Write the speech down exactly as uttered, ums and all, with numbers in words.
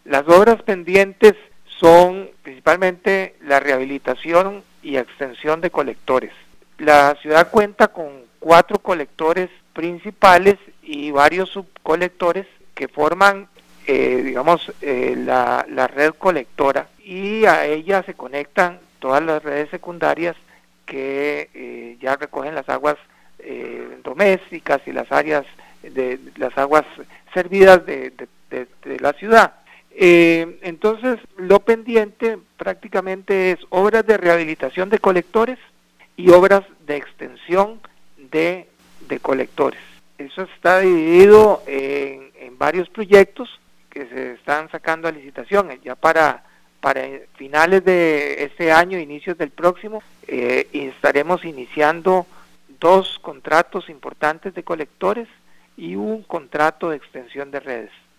Las obras pendientes son principalmente la rehabilitación y extensión de colectores. La ciudad cuenta con cuatro colectores principales y varios subcolectores que forman, eh, digamos, eh, la, la red colectora, y a ella se conectan todas las redes secundarias que eh, ya recogen las aguas eh, domésticas y las áreas de, de las aguas servidas de, de, de, de la ciudad. Eh, entonces, lo pendiente prácticamente es obras de rehabilitación de colectores y obras de extensión de, de colectores. Eso está dividido en, en varios proyectos que se están sacando a licitación. Ya para, para finales de este año, inicios del próximo, eh, estaremos iniciando dos contratos importantes de colectores y un contrato de extensión de redes.